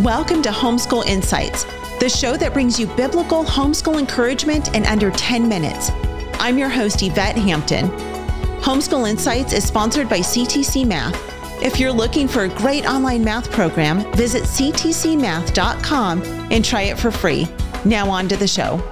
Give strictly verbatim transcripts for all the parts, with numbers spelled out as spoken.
Welcome to Homeschool Insights, the show that brings you biblical homeschool encouragement in under ten minutes. I'm your host, Yvette Hampton. Homeschool Insights is sponsored by C T C Math. If you're looking for a great online math program, visit c t c math dot com and try it for free. Now on to the show.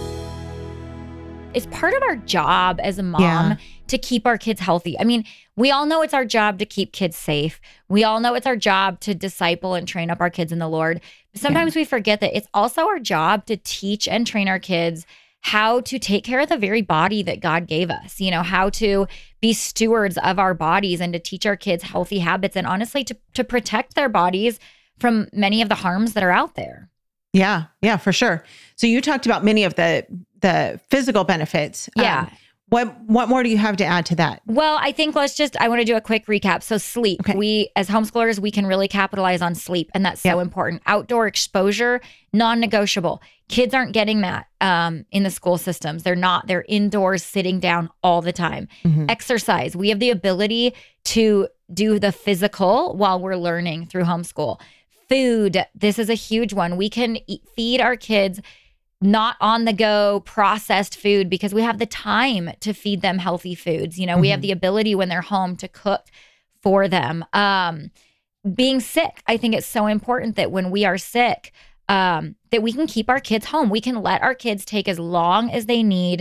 It's part of our job as a mom Yeah. to keep our kids healthy. I mean, we all know it's our job to keep kids safe. We all know it's our job to disciple and train up our kids in the Lord. But sometimes we forget that it's also our job to teach and train our kids how to take care of the very body that God gave us, you know, how to be stewards of our bodies and to teach our kids healthy habits and honestly to, to protect their bodies from many of the harms that are out there. Yeah, yeah, for sure. So you talked about many of the the physical benefits. Yeah. Um, what what more do you have to add to that? Well, I think let's just, I want to do a quick recap. So sleep, Okay. we, as homeschoolers, we can really capitalize on sleep. And that's so Yep. important. Outdoor exposure, non-negotiable. Kids aren't getting that um, in the school systems. They're not, they're indoors sitting down all the time. Mhm. Exercise, we have the ability to do the physical while we're learning through homeschool. Food, this is a huge one. We can eat, feed our kids not on the go processed food because we have the time to feed them healthy foods. You know, we have Mhm. the ability when they're home to cook for them. Um, being sick, I think it's so important that when we are sick, um, that we can keep our kids home. We can let our kids take as long as they need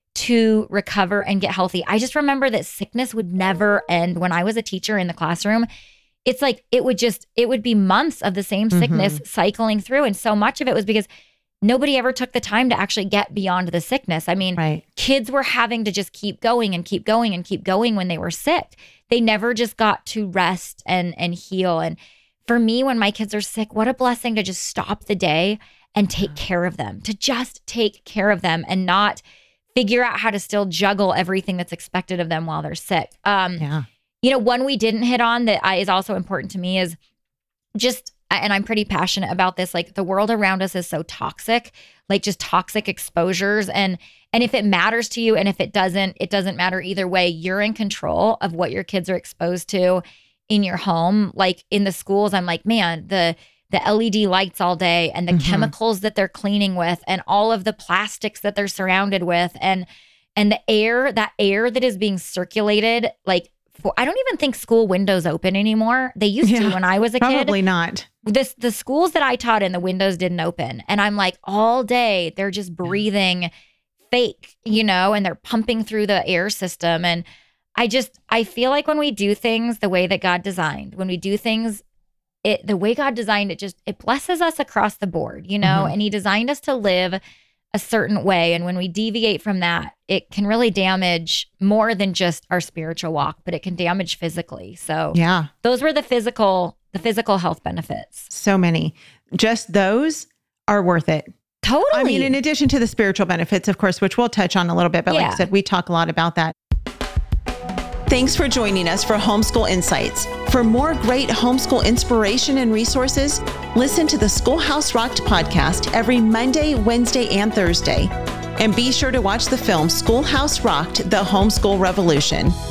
to recover and get healthy. I just remember that sickness would never end. When I was a teacher in the classroom, it's like it would just, it would be months of the same sickness cycling through. And so much of it was because nobody ever took the time to actually get beyond the sickness. I mean, Right. kids were having to just keep going and keep going and keep going when they were sick. They never just got to rest and and heal. And for me, when my kids are sick, what a blessing to just stop the day and take care of them, to just take care of them and not figure out how to still juggle everything that's expected of them while they're sick. Um, Yeah. You know, one we didn't hit on that I, is also important to me is just, and I'm pretty passionate about this, like the world around us is so toxic, like just toxic exposures. And and if it matters to you and if it doesn't, it doesn't matter either way. You're in control of what your kids are exposed to in your home. Like in the schools, I'm like, man, the the L E D lights all day and the Mhm. chemicals that they're cleaning with and all of the plastics that they're surrounded with and and the air, that air that is being circulated, like for, I don't even think school windows open anymore. They used to Yeah, when I was a kid. Probably not. This the schools that I taught in, the windows didn't open. And I'm like, all day they're just breathing fake, you know, and they're pumping through the air system. And I just, I feel like when we do things the way that God designed, when we do things it the way God designed it, just it blesses us across the board, you know, Mhm. and he designed us to live a certain way. And when we deviate from that, it can really damage more than just our spiritual walk, but it can damage physically. So Yeah. those were the physical, the physical health benefits. So many. Just those are worth it. Totally. I mean, in addition to the spiritual benefits, of course, which we'll touch on a little bit, but like Yeah. I said, we talk a lot about that. Thanks for joining us for Homeschool Insights. For more great homeschool inspiration and resources, listen to the Schoolhouse Rocked podcast every Monday, Wednesday, and Thursday. And be sure to watch the film Schoolhouse Rocked: The Homeschool Revolution.